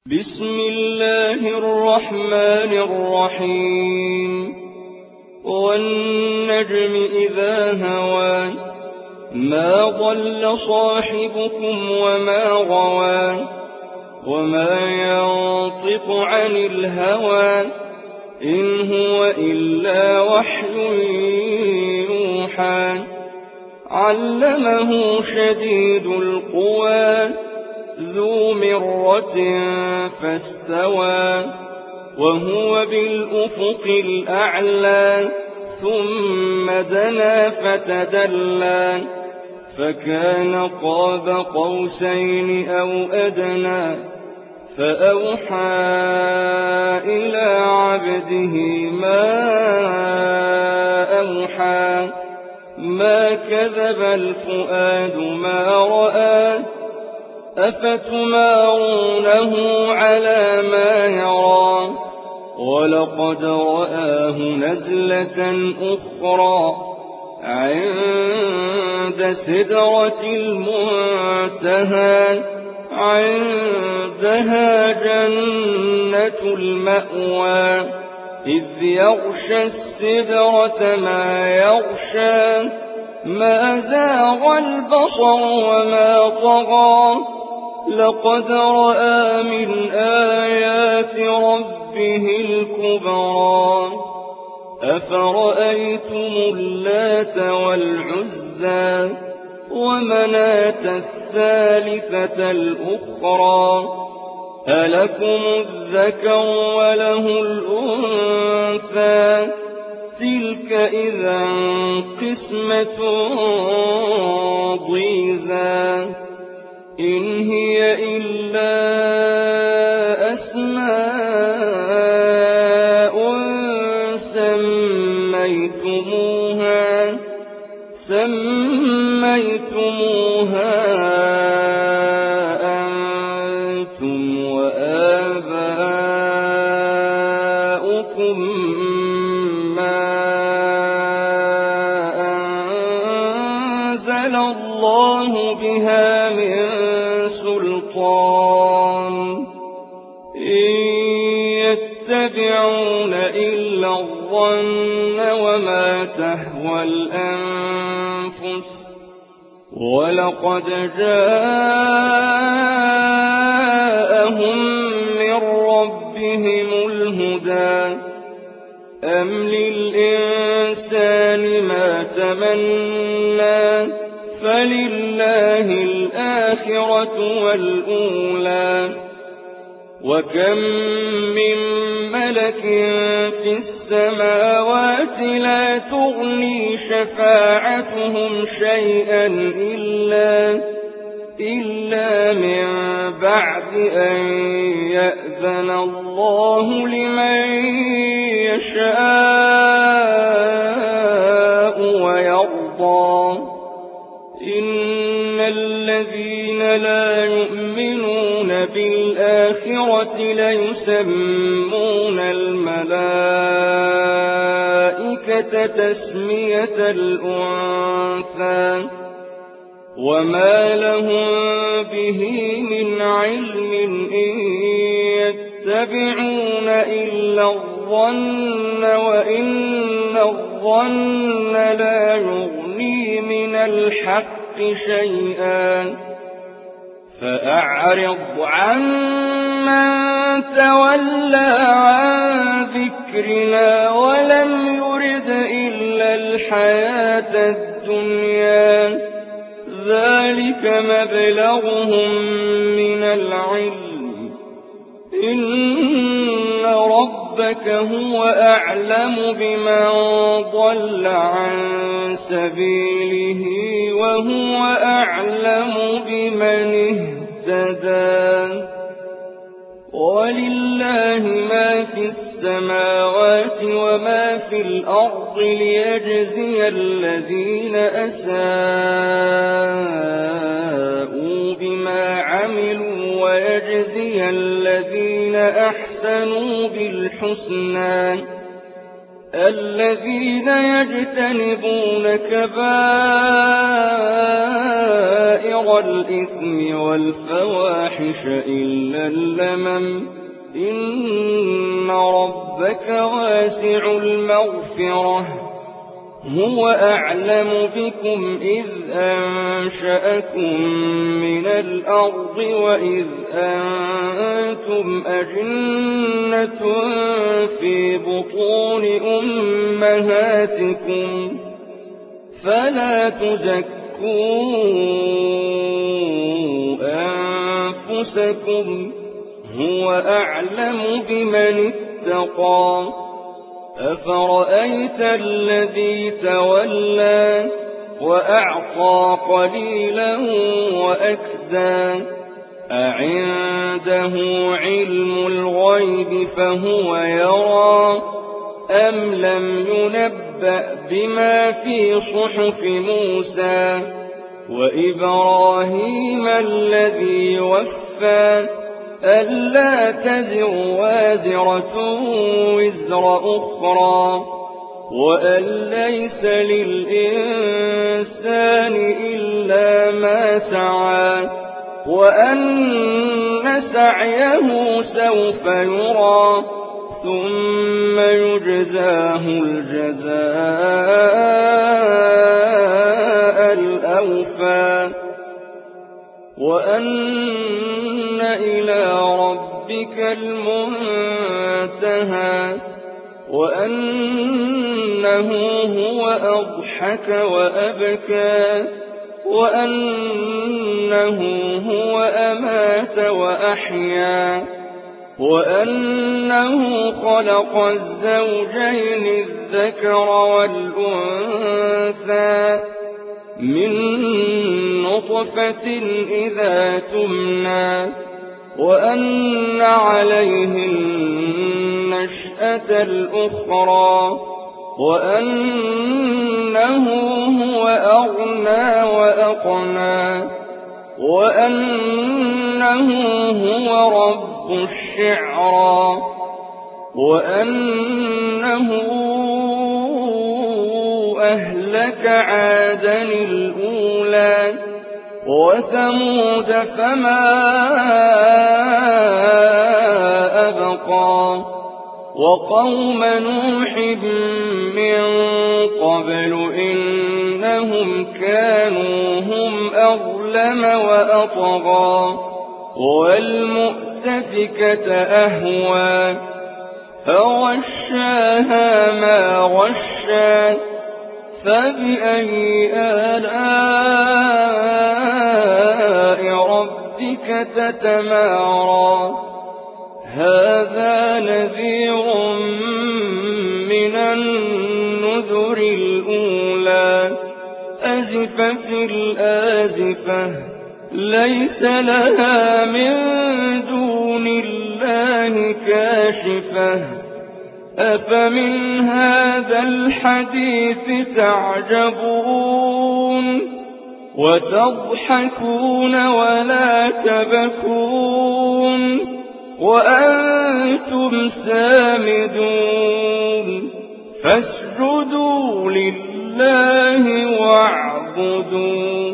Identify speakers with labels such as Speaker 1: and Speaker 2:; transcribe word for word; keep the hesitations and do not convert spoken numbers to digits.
Speaker 1: بسم الله الرحمن الرحيم والنجم إذا هوى ما ضل صاحبكم وما غوى وما ينطق عن الهوى إن هو إلا وحي يوحى علمه شديد القوى ذو مرة فاستوى وهو بالأفق الأعلى ثم دنا فتدلى فكان قاب قوسين أو أدنى فأوحى إلى عبده ما أوحى ما كذب الفؤاد ما رأى أفتمارونه على ما يرى ولقد رآه نزلة أخرى عند سدرة المنتهى عندها جنة المأوى إذ يغشى السدرة ما يغشى ما زاغ البصر وما طغى لقد رأى من آيات ربه الكبرى أفرأيتم اللات والعزى ومناة الثالثة الأخرى ألكم الذكر وله الأنثى تلك إذا قسمة ضيزى إن هي إلا أسماء سميتموها سميتموها أنتم وآباؤكم ما أنزل الله بها من سلطان إن يتبعون إلا الظن وما تهوى الأنفس ولقد جاءهم من ربهم الهدى أم للإنسان ما تمنى فلله الآخرة والأولى وكم من ملك في السماوات لا تغني شفاعتهم شيئا إلا, إلا من بعد أن يأذن الله لمن يشاء ويرضى إن الذين لا يؤمنون بالآخرة ليسمون الملائكة تسمية الأنثى وما لهم به من علم إن يتبعون إلا الظن وإن الظن لا يغني من الحق شيئا فأعرض عمن تولى عن ذكرنا ولم يرد إلا الحياة الدنيا ذلك مبلغهم من العلم إن ربك هو أعلم بمن ضل عن سبيله وهو أعلم بمن اهتدى ولله ما في السماوات وما في الأرض ليجزي الذين أساءوا بما عملوا ويجزي الذين أحسنوا بالحسنى الذين يجتنبون كبائر الإثم والفواحش إلا اللمم إن ربك واسع المغفرة هو أعلم بكم إذ أنشأكم من الأرض وإذ أنتم أجنة في بطون أمهاتكم فلا تزكوا أنفسكم هو أعلم بمن اتقى أفرأيت الذي تولى وأعطى قليلا وأكدى أعنده علم الغيب فهو يرى أم لم ينبأ بما في صحف موسى وإبراهيم الذي وفى ألا تزر وازرة وزر أخرى وأن ليس للإنسان إلا ما سعى وأن سعيه سوف يرى ثم يجزاه الجزاء الأوفى وأن إلى ربك المنتهى وأنه هو أضحك وأبكى وأنه هو أمات وأحيا وأنه خلق الزوجين الذكر والأنثى من نطفة إذا تمنى وأن عليه النشأة الأخرى وأنه هو أغنى وأقنى وأنه هو رب الشعرى وأنه أهلك عادا الأولى وثمود فما أبقى وقوم نوح من قبل إنهم كانوا هم أظلم وأطغى والمؤتفكة أهوى فغشاها ما غشى فبأي آلاء ربك تتمارى هذا نذير من النذر الأولى أزفت الآزفة ليس لها من دون الله كاشفة أفمن هذا الحديث تعجبون وتضحكون ولا تبكون وأنتم سامدون فاسجدوا لله واعبدوا